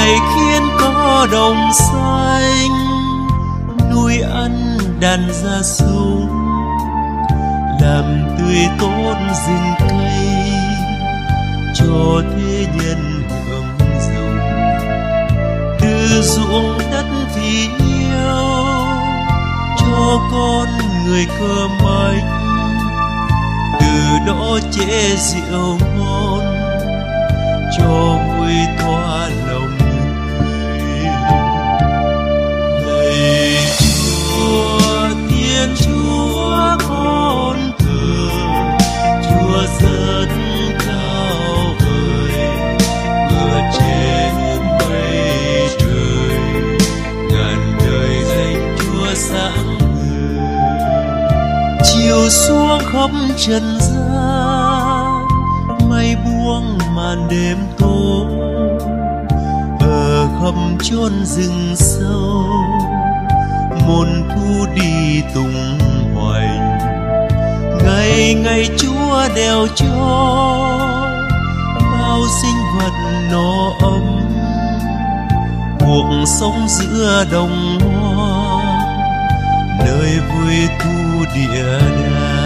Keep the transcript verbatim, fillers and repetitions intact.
ngày khiến có đồng xanh nuôi ăn đàn gia súc, làm tươi tốt rừng cây cho thế nhân hưởng dùng. Từ ruộng đất vì yêu cho con người cơ mách, từ đó chế rượu ngon cho vui thỏa lòng người. Lạy Chúa, Thiên Chúa con thờ, Chúa rất cao vời, ngửa trên mây trời, ngàn đời danh Chúa sáng ngời. Chiều xuống khắp trần gian, mây buông màn đêm tối, ở khắp chốn rừng sâu môn thu đi tung hoành. Ngày ngày Chúa đèo cho bao sinh vật no ấm, cuộc sống giữa đồng hoa nơi vui thu địa đàng.